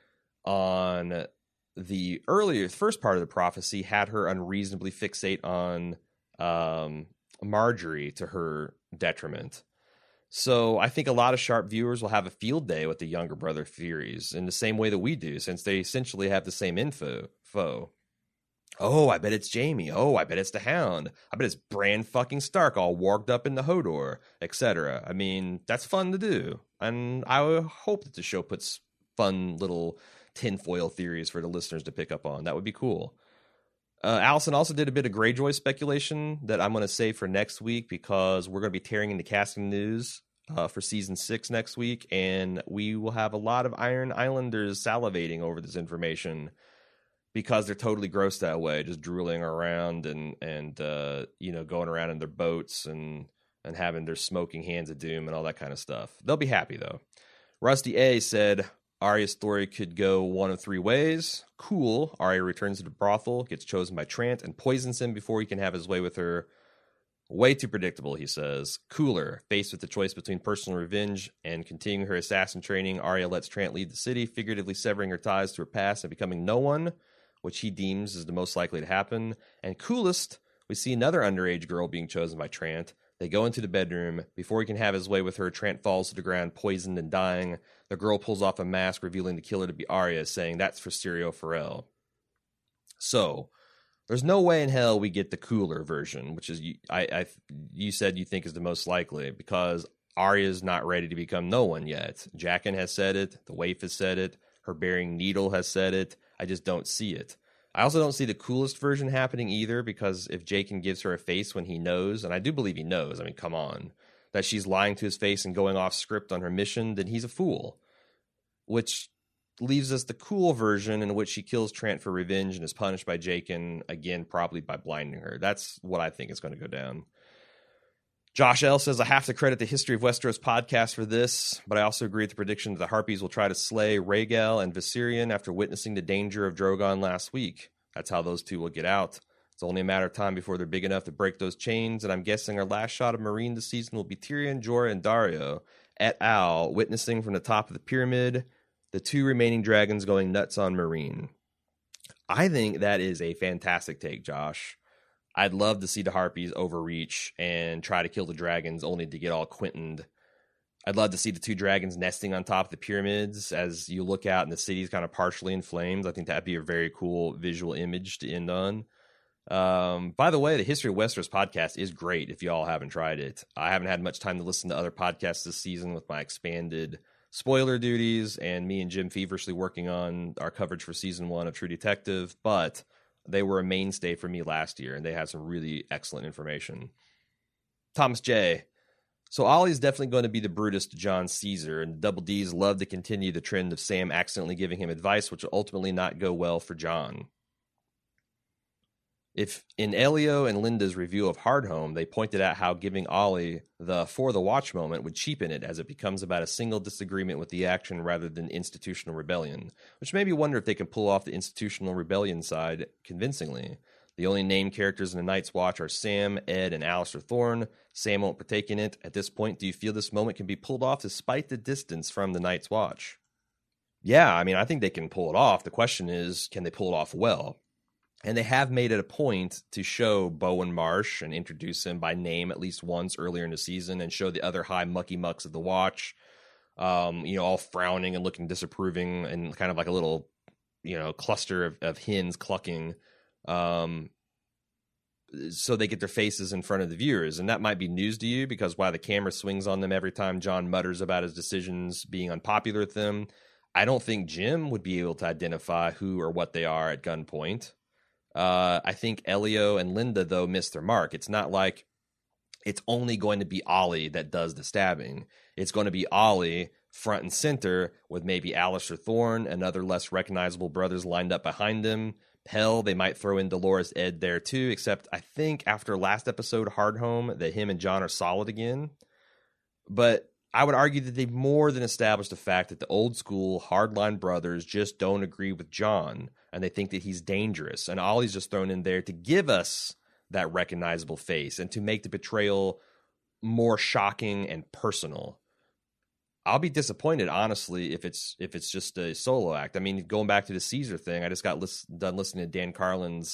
on the first part of the prophecy had her unreasonably fixate on Marjorie to her detriment. So I think a lot of sharp viewers will have a field day with the younger brother theories in the same way that we do, since they essentially have the same info. Oh, I bet it's Jaime. Oh, I bet it's the Hound. I bet it's Bran fucking Stark all warged up in the Hodor, etc. I mean, that's fun to do. And I hope that the show puts fun little tinfoil theories for the listeners to pick up on. That would be cool. Allison also did a bit of Greyjoy speculation that I'm going to save for next week because we're going to be tearing into casting news for season 6 next week, and we will have a lot of Iron Islanders salivating over this information because they're totally gross that way, just drooling around and going around in their boats and having their smoking hands of doom and all that kind of stuff. They'll be happy though. Rusty A said Arya's story could go one of 3 ways. Cool. Arya returns to the brothel, gets chosen by Trant, and poisons him before he can have his way with her. Way too predictable, he says. Cooler. Faced with the choice between personal revenge and continuing her assassin training, Arya lets Trant lead the city, figuratively severing her ties to her past and becoming no one, which he deems is the most likely to happen. And coolest, we see another underage girl being chosen by Trant. They go into the bedroom. Before he can have his way with her, Trant falls to the ground, poisoned and dying. The girl pulls off a mask, revealing the killer to be Arya, saying that's for Syrio Forel. So, there's no way in hell we get the cooler version, which is you said you think is the most likely, because Arya's not ready to become no one yet. Jaqen has said it. The Waif has said it. Her bearing Needle has said it. I just don't see it. I also don't see the coolest version happening either, because if Jaqen gives her a face when he knows, and I do believe he knows, I mean, come on, that she's lying to his face and going off script on her mission, then he's a fool. Which leaves us the cool version in which she kills Trant for revenge and is punished by Jaqen, again, probably by blinding her. That's what I think is going to go down. Josh L. says, I have to credit the History of Westeros podcast for this, but I also agree with the prediction that the Harpies will try to slay Rhaegal and Viserion after witnessing the danger of Drogon last week. That's how those two will get out. It's only a matter of time before they're big enough to break those chains, and I'm guessing our last shot of Meereen this season will be Tyrion, Jorah, and Daario et al. Witnessing from the top of the pyramid the 2 remaining dragons going nuts on Meereen. I think that is a fantastic take, Josh. I'd love to see the Harpies overreach and try to kill the dragons only to get all Quentined. I'd love to see the 2 dragons nesting on top of the pyramids as you look out and the city's kind of partially in flames. I think that'd be a very cool visual image to end on. By the way, the History of Westeros podcast is great if you all haven't tried it. I haven't had much time to listen to other podcasts this season with my expanded spoiler duties and me and Jim feverishly working on our coverage for season 1 of True Detective, but they were a mainstay for me last year, and they had some really excellent information. Thomas J. So Ollie's definitely going to be the Brutus to John Caesar, and Double D's love to continue the trend of Sam accidentally giving him advice, which will ultimately not go well for John. If in Elio and Linda's review of Hardhome, they pointed out how giving Ollie the for the watch moment would cheapen it, as it becomes about a single disagreement with the action rather than institutional rebellion, which made me wonder if they can pull off the institutional rebellion side convincingly. The only named characters in the Night's Watch are Sam, Ed, and Alistair Thorne. Sam won't partake in it. At this point, do you feel this moment can be pulled off despite the distance from the Night's Watch? Yeah, I mean, I think they can pull it off. The question is, can they pull it off well? And they have made it a point to show Bowen Marsh and introduce him by name at least once earlier in the season, and show the other high mucky mucks of the Watch, all frowning and looking disapproving, and kind of like a little, cluster of hens clucking, so they get their faces in front of the viewers. And that might be news to you, because while the camera swings on them every time John mutters about his decisions being unpopular with them, I don't think Jim would be able to identify who or what they are at gunpoint. I think Elio and Linda, though, missed their mark. It's not like it's only going to be Ollie that does the stabbing. It's going to be Ollie front and center, with maybe Alistair Thorne and other less recognizable brothers lined up behind him. Hell, they might throw in Dolores Ed there too, except I think after last episode, Hardhome, that him and John are solid again. But I would argue that they've more than established the fact that the old school hardline brothers just don't agree with John, and they think that he's dangerous. And Ollie's just thrown in there to give us that recognizable face and to make the betrayal more shocking and personal. I'll be disappointed, honestly, if it's just a solo act. I mean, going back to the Caesar thing, I just got done listening to Dan Carlin's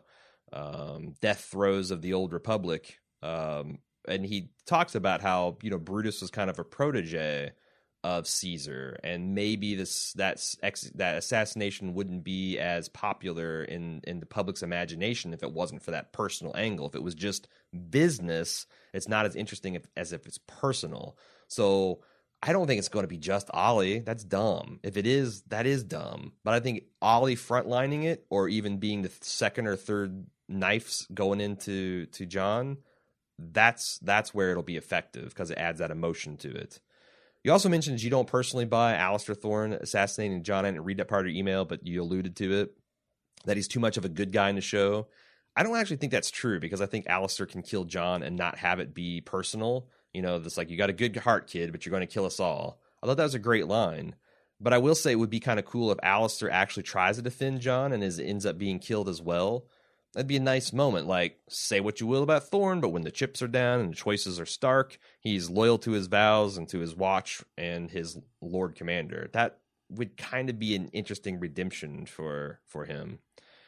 Death Throes of the Old Republic, and he talks about how Brutus was kind of a protege of Caesar, and maybe that assassination wouldn't be as popular in the public's imagination if it wasn't for that personal angle. If it was just business, it's not as interesting as if it's personal. So I don't think it's going to be just Ollie. That's dumb. If it is, that is dumb. But I think Ollie frontlining it, or even being the second or third knives going into John, that's where it'll be effective, because it adds that emotion to it. You also mentioned you don't personally buy Alistair Thorne assassinating John. I didn't read that part of your email, but you alluded to it, that he's too much of a good guy in the show. I don't actually think that's true, because I think Alistair can kill John and not have it be personal. This like, you got a good heart, kid, but you're going to kill us all. I thought that was a great line. But I will say it would be kind of cool if Alistair actually tries to defend John and ends up being killed as well. That'd be a nice moment. Like, say what you will about Thorne, but when the chips are down and the choices are stark, he's loyal to his vows and to his watch and his Lord Commander. That would kind of be an interesting redemption for him.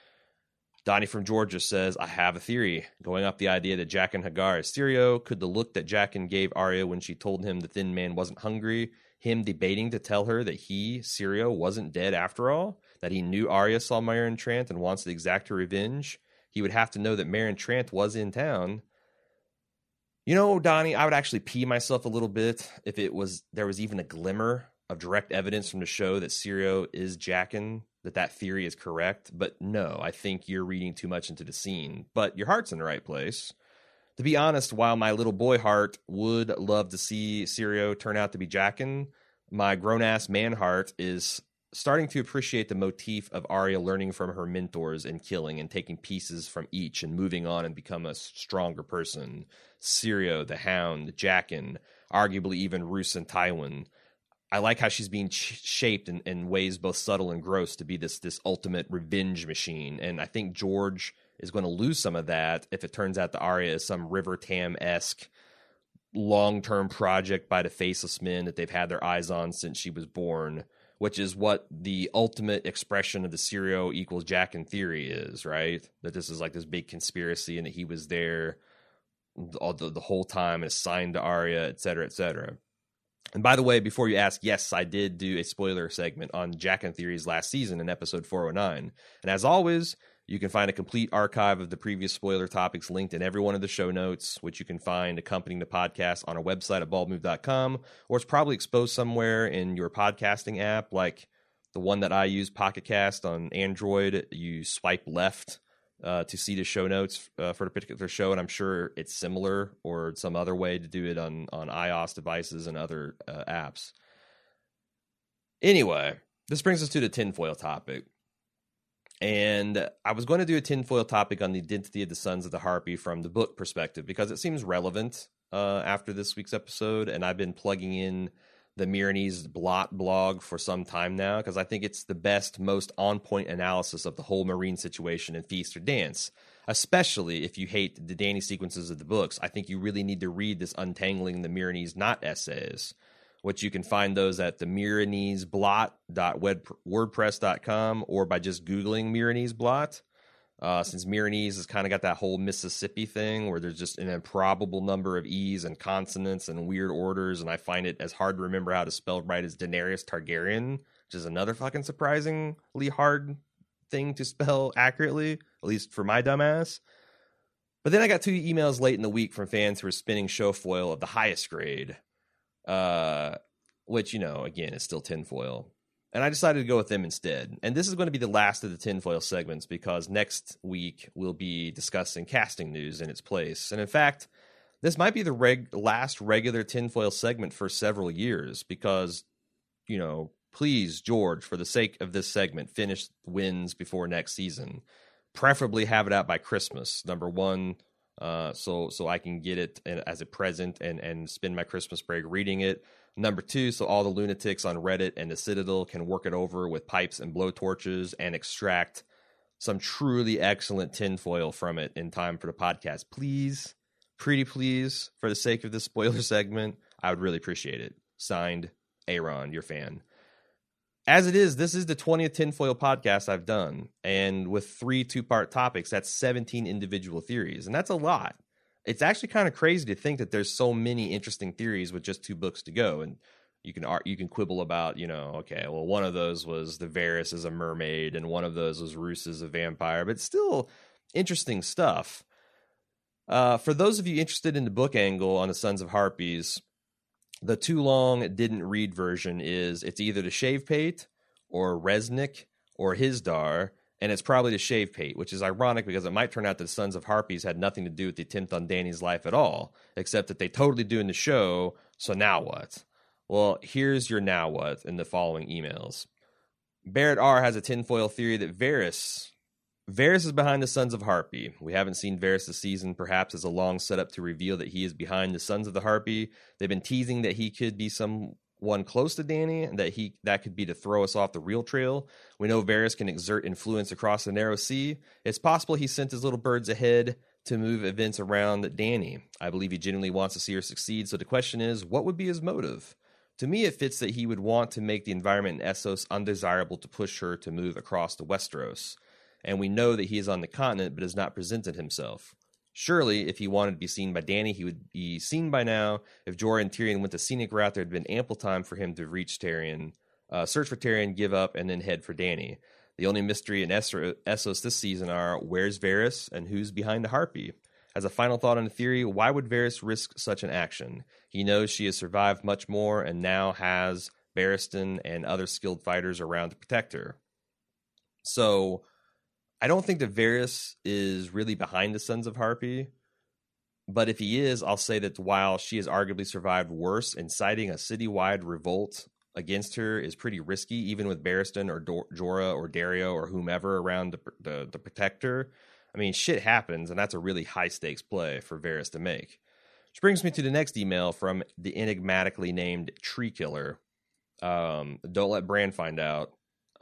Donnie from Georgia says, I have a theory. Going off the idea that Jaqen H'ghar is Syrio, could the look that Jaqen gave Arya when she told him the Thin Man wasn't hungry, him debating to tell her that he, Syrio, wasn't dead after all, that he knew Arya saw Meryn Trant and wants to exact her revenge, he would have to know that Meryn Trant was in town. Donnie, I would actually pee myself a little bit if there was even a glimmer of direct evidence from the show that Syrio is Jaqen, that theory is correct. But no, I think you're reading too much into the scene. But your heart's in the right place. To be honest, while my little boy heart would love to see Syrio turn out to be Jaqen, my grown-ass man heart is starting to appreciate the motif of Arya learning from her mentors and killing and taking pieces from each and moving on and become a stronger person. Syrio, the Hound, Jaqen, arguably even Roose and Tywin. I like how she's being shaped in ways both subtle and gross to be this ultimate revenge machine. And I think George is going to lose some of that if it turns out that Arya is some River Tam-esque long-term project by the Faceless Men that they've had their eyes on since she was born, which is what the ultimate expression of the Syrio equals Jaqen theory is, right? That this is like this big conspiracy and that he was there the whole time and assigned to Arya, et cetera, et cetera. And by the way, before you ask, yes, I did do a spoiler segment on Jaqen theories last season in episode 409. And as always, you can find a complete archive of the previous spoiler topics linked in every one of the show notes, which you can find accompanying the podcast on our website at baldmove.com, or it's probably exposed somewhere in your podcasting app, like the one that I use, Pocket Cast on Android. You swipe left to see the show notes for the particular show, and I'm sure it's similar or some other way to do it on iOS devices and other apps. Anyway, this brings us to the tinfoil topic. And I was going to do a tinfoil topic on the identity of the Sons of the Harpy from the book perspective because it seems relevant after this week's episode. And I've been plugging in the Myronese Blot blog for some time now because I think it's the best, most on-point analysis of the whole Marine situation in Feast or Dance, especially if you hate the Dany sequences of the books. I think you really need to read this Untangling the Myronese Knot essays, which you can find those at the MyroneseBlot.wordpress.com or by just Googling Myronese Blot. Since Myronese has kind of got that whole Mississippi thing where there's just an improbable number of E's and consonants and weird orders, and I find it as hard to remember how to spell right as Daenerys Targaryen, which is another fucking surprisingly hard thing to spell accurately, at least for my dumbass. But then I got 2 emails late in the week from fans who were spinning show foil of the highest grade, which, you know, again, is still tinfoil. And I decided to go with them instead. And this is going to be the last of the tinfoil segments because next week we'll be discussing casting news in its place. And in fact, this might be the last regular tinfoil segment for several years because, you know, please, George, for the sake of this segment, finish Wins before next season. Preferably have it out by Christmas, number one, so I can get it as a present and spend my Christmas break reading it. Number 2, so all the lunatics on Reddit and the Citadel can work it over with pipes and blowtorches and extract some truly excellent tinfoil from it in time for the podcast. Please, pretty please, for the sake of this spoiler segment, I would really appreciate it. Signed, Aaron, your fan. As it is, this is the 20th tinfoil podcast I've done. And with 3 2-part topics, that's 17 individual theories. And that's a lot. It's actually kind of crazy to think that there's so many interesting theories with just 2 books to go. And you can quibble about, you know, okay, well, one of those was the Varys as a mermaid, and one of those was Roose as a vampire, but still interesting stuff. For those of you interested in the book angle on the Sons of Harpies, the too long didn't read version is it's either the Shave Pate or Resnick or Hisdar, and it's probably the Shave Pate, which is ironic because it might turn out that the Sons of Harpies had nothing to do with the attempt on Dany's life at all, except that they totally do in the show, so now what? Well, here's your now what in the following emails. Barrett R. has a tinfoil theory that Varys is behind the Sons of Harpy. We haven't seen Varys this season, perhaps as a long setup to reveal that he is behind the Sons of the Harpy. They've been teasing that he could be someone close to Dany, and that could be to throw us off the real trail. We know Varys can exert influence across the narrow sea. It's possible he sent his little birds ahead to move events around Dany. I believe he genuinely wants to see her succeed, so the question is, what would be his motive? To me, it fits that he would want to make the environment in Essos undesirable to push her to move across to Westeros. And we know that he is on the continent but has not presented himself. Surely, if he wanted to be seen by Dany, he would be seen by now. If Jorah and Tyrion went the scenic route, there had been ample time for him to reach Tyrion, search for Tyrion, give up, and then head for Dany. The only mystery in Essos this season are where's Varys and who's behind the Harpy. As a final thought on the theory, why would Varys risk such an action? He knows she has survived much more and now has Barristan and other skilled fighters around to protect her. So I don't think that Varys is really behind the Sons of Harpy, but if he is, I'll say that while she has arguably survived worse, inciting a citywide revolt against her is pretty risky, even with Barristan or Jorah or Dario or whomever around the protector. I mean, shit happens, and that's a really high-stakes play for Varys to make. Which brings me to the next email from the enigmatically named Tree Killer. Don't let Bran find out.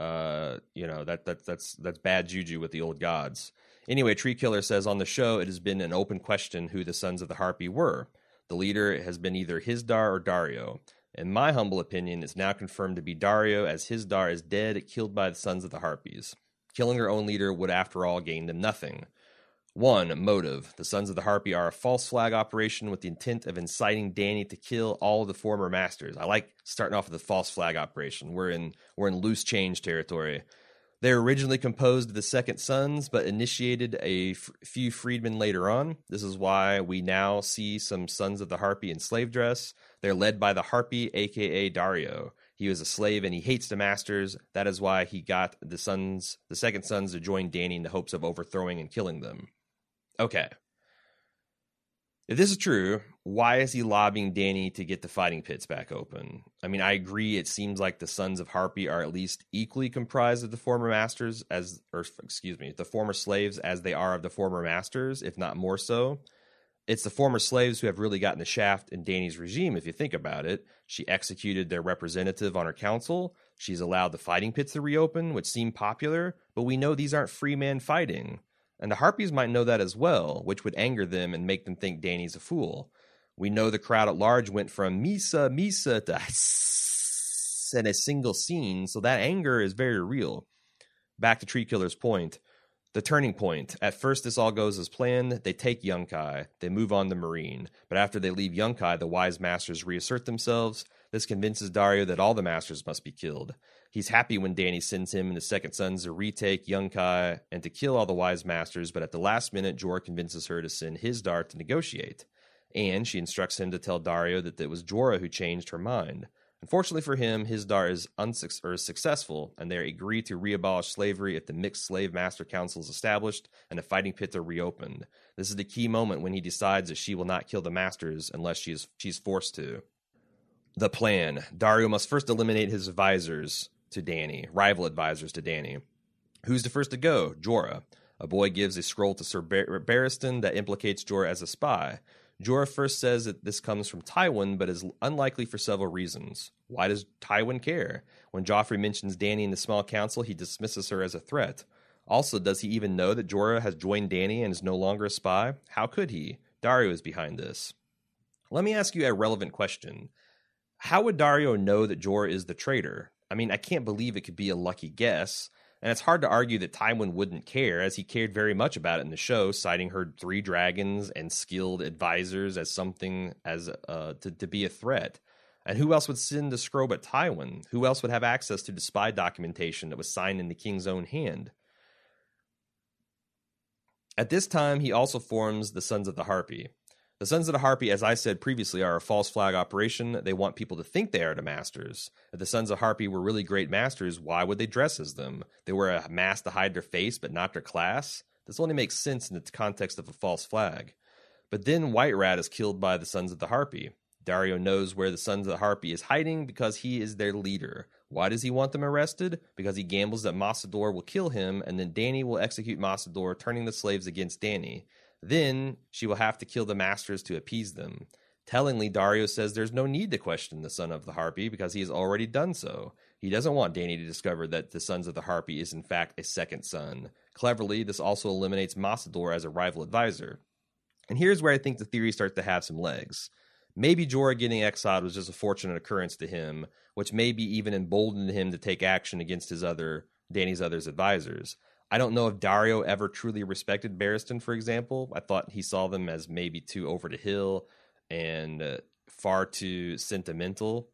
That's bad juju with the old gods. Anyway, Tree Killer says, on the show, it has been an open question who the Sons of the Harpy were. The leader has been either Hisdar or Dario. In my humble opinion, it's now confirmed to be Dario, as Hisdar is dead, killed by the Sons of the Harpies. Killing their own leader would, after all, gain them nothing. 1. Motive. The Sons of the Harpy are a false flag operation with the intent of inciting Dany to kill all of the former masters. I like starting off with the false flag operation. We're in loose change territory. They were originally composed of the Second Sons, but initiated a few freedmen later on. This is why we now see some Sons of the Harpy in slave dress. They're led by the Harpy, a.k.a. Dario. He was a slave and he hates the masters. That is why he got the Second Sons to join Dany in the hopes of overthrowing and killing them. Okay. If this is true, why is he lobbying Dany to get the fighting pits back open? I mean, I agree. It seems like the Sons of Harpy are at least equally comprised of the former masters the former slaves as they are of the former masters, if not more so. It's the former slaves who have really gotten the shaft in Dany's regime, if you think about it. She executed their representative on her council. She's allowed the fighting pits to reopen, which seem popular, but we know these aren't free men fighting. And the Harpies might know that as well, which would anger them and make them think Dany's a fool. We know the crowd at large went from Misa, Misa to hiss in a single scene, so that anger is very real. Back to Tree Killer's point. The turning point. At first, this all goes as planned. They take Yunkai. They move on to Meereen. But after they leave Yunkai, the wise masters reassert themselves. This convinces Daario that all the masters must be killed. He's happy when Dany sends him and the second sons to retake Yunkai and to kill all the wise masters, but at the last minute, Jorah convinces her to send Hizdahr to negotiate. And she instructs him to tell Daario that it was Jorah who changed her mind. Unfortunately for him, Hizdahr is successful, and they agree to re-abolish slavery if the Mixed Slave Master Council is established and the fighting pits are reopened. This is the key moment when he decides that she will not kill the masters unless she's forced to. The plan. Daario must first eliminate his advisors to Dany, rival advisors to Dany. Who's the first to go? Jorah. A boy gives a scroll to Ser Barristan that implicates Jorah as a spy. Jorah first says that this comes from Tywin, but is unlikely for several reasons. Why does Tywin care? When Joffrey mentions Dany in the small council, he dismisses her as a threat. Also, does he even know that Jorah has joined Dany and is no longer a spy? How could he? Daario is behind this. Let me ask you a relevant question. How would Daario know that Jorah is the traitor? I mean, I can't believe it could be a lucky guess. And it's hard to argue that Tywin wouldn't care, as he cared very much about it in the show, citing her 3 dragons and skilled advisors as something to be a threat. And who else would send the scroll but Tywin? Who else would have access to the spy documentation that was signed in the king's own hand? At this time, he also forms the Sons of the Harpy. The Sons of the Harpy, as I said previously, are a false flag operation. They want people to think they are the masters. If the Sons of Harpy were really great masters, why would they dress as them? They wear a mask to hide their face, but not their class? This only makes sense in the context of a false flag. But then White Rat is killed by the Sons of the Harpy. Daario knows where the Sons of the Harpy is hiding because he is their leader. Why does he want them arrested? Because he gambles that Massador will kill him, and then Dany will execute Massador, turning the slaves against Dany. Then she will have to kill the masters to appease them. Tellingly, Daario says there's no need to question the Son of the Harpy because he has already done so. He doesn't want Dany to discover that the Sons of the Harpy is in fact a second son. Cleverly, this also eliminates Massador as a rival advisor. And here's where I think the theory starts to have some legs. Maybe Jorah getting exiled was just a fortunate occurrence to him, which maybe even emboldened him to take action against Dany's other advisors. I don't know if Daario ever truly respected Barristan, for example. I thought he saw them as maybe too over the hill and far too sentimental.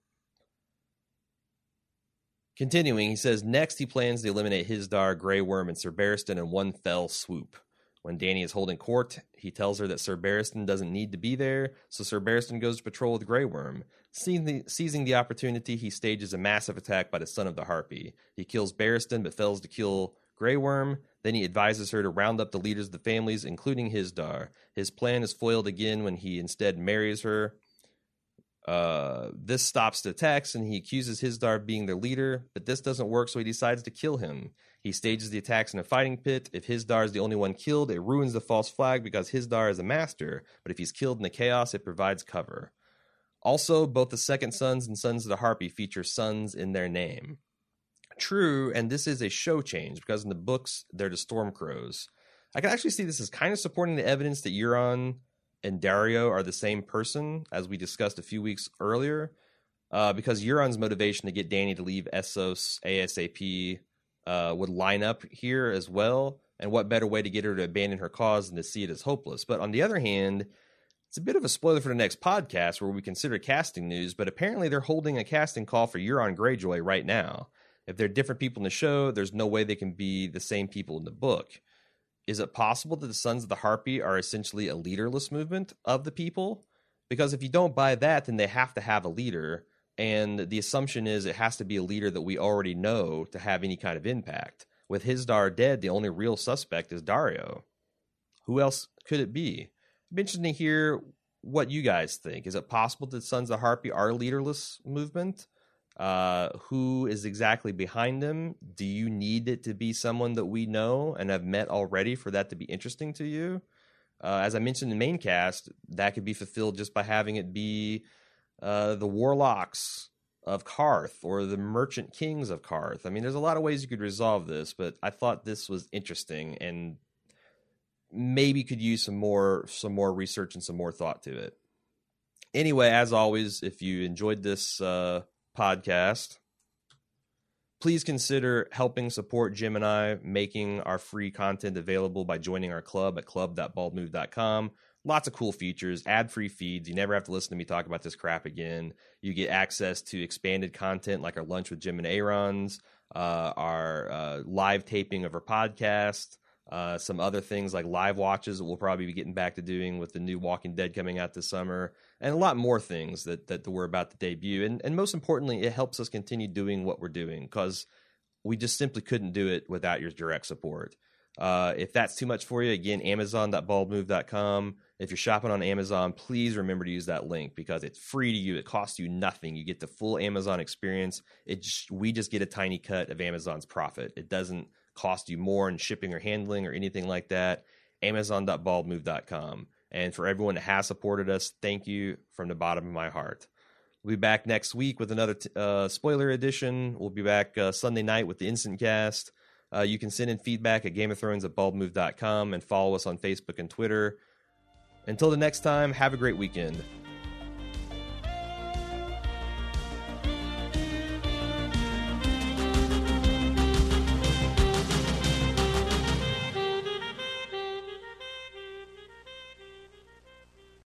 Continuing, he says, next he plans to eliminate Hizdahr, Grey Worm, and Ser Barristan in one fell swoop. When Dany is holding court, he tells her that Ser Barristan doesn't need to be there, so Ser Barristan goes to patrol with Grey Worm. Seizing the opportunity, he stages a massive attack by the Son of the Harpy. He kills Barristan, but fails to kill Grey Worm. Then he advises her to round up the leaders of the families, including Hizdahr. His plan is foiled again when he instead marries her. This stops the attacks, and he accuses Hizdahr of being their leader, but this doesn't work, so he decides to kill him. He stages the attacks in a fighting pit. If Hizdahr is the only one killed, it ruins the false flag because Hizdahr is a master, but if he's killed in the chaos, it provides cover. Also, both the Second Sons and Sons of the Harpy feature sons in their name. True, and this is a show change, because in the books, they're the Stormcrows. I can actually see this as kind of supporting the evidence that Euron and Daario are the same person, as we discussed a few weeks earlier, because Euron's motivation to get Dany to leave Essos ASAP would line up here as well, and what better way to get her to abandon her cause than to see it as hopeless. But on the other hand, it's a bit of a spoiler for the next podcast where we consider casting news, but apparently they're holding a casting call for Euron Greyjoy right now. If they're different people in the show, there's no way they can be the same people in the book. Is it possible that the Sons of the Harpy are essentially a leaderless movement of the people? Because if you don't buy that, then they have to have a leader, and the assumption is it has to be a leader that we already know to have any kind of impact. With Hizdahr dead, the only real suspect is Daario. Who else could it be? It'd be interesting to hear what you guys think. Is it possible that Sons of Harpy are a leaderless movement? Who is exactly behind them? Do you need it to be someone that we know and have met already for that to be interesting to you? As I mentioned in the main cast, that could be fulfilled just by having it be the Warlocks of Karth or the Merchant Kings of Karth. I mean, there's a lot of ways you could resolve this, but I thought this was interesting and maybe could use some more research and some more thought to it. Anyway, as always, if you enjoyed this podcast, please consider helping support Jim and I making our free content available by joining our club at club.baldmove.com. Lots of cool features, ad-free feeds. You never have to listen to me talk about this crap again. You get access to expanded content like our Lunch with Jim and Aaron's, our live taping of our podcast, some other things like live watches that we'll probably be getting back to doing with the new Walking Dead coming out this summer, and a lot more things that we're about to debut. And most importantly, it helps us continue doing what we're doing because we just simply couldn't do it without your direct support. If that's too much for you, again, amazon.baldmove.com. If you're shopping on Amazon, please remember to use that link because it's free to you. It costs you nothing. You get the full Amazon experience. We just get a tiny cut of Amazon's profit. It doesn't cost you more in shipping or handling or anything like that. Amazon.baldmove.com. And for everyone that has supported us, thank you from the bottom of my heart. We'll be back next week with another spoiler edition. We'll be back Sunday night with the Instant Cast. You can send in feedback at GameOfThrones@baldmove.com and follow us on Facebook and Twitter. Until the next time, have a great weekend.